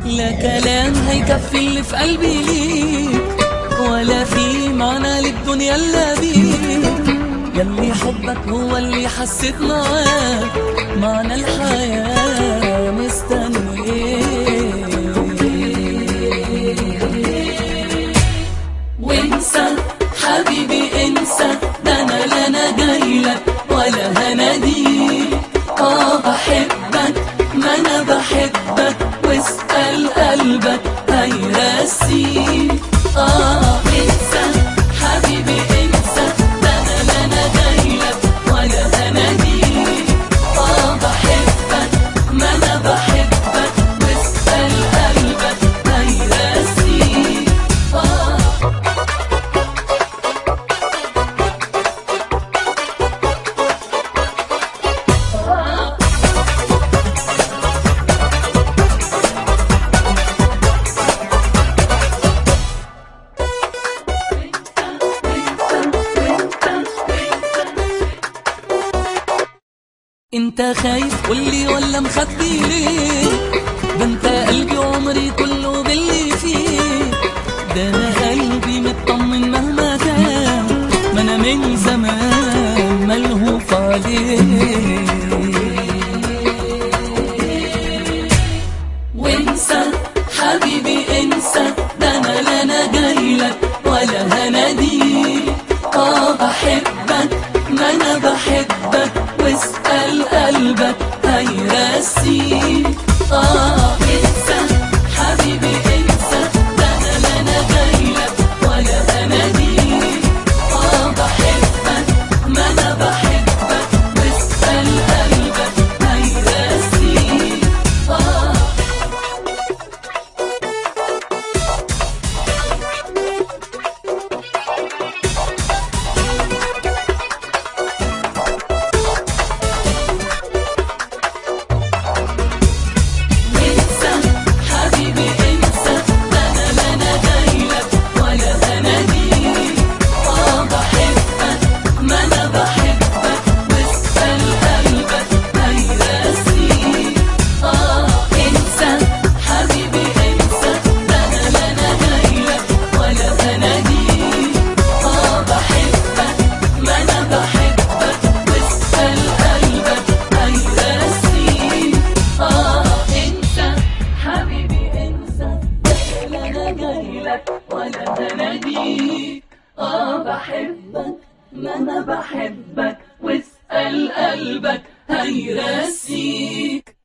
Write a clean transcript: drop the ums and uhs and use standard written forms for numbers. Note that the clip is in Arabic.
لا كلام هيكفي اللي في قلبي ليك، ولا في معنى للدنيا الا بيك. ياللي حبك هو اللي حسيت معاك معنى الحياة. مستني ايه؟ وانسى حبيبي انسى، ده انا لا انا جايلك ولا هناديك. بحبك ما انا بحبك، واسأل قلبك هيرسيك. انسى حبيبي انسى، ده انا لا انا جايلك ولا هناديك. بحبك ما انا بحبك، واسأل قلبك هيرسيك. انت خايف قولي ولا مخبي ليه؟ ده انت قلبي وعمري كله باللي فيه. ده انا قلبي مطمن مهما كان، ما انا من زمان ملهوف عليه. وانسى حبيبي انسى، ده انا لا انا جايلك ولا هناديك. بحبك ما انا بحبك، واسأل قلبك هيرسيك. انسى حبيبي انسى، ده انا لا انا جايلك ولا هناديك. بحبك ما انا بحبك، واسأل قلبك هيرسيك. ولا هناديك. بحبك ما انا بحبك، واسأل قلبك هيرسيك.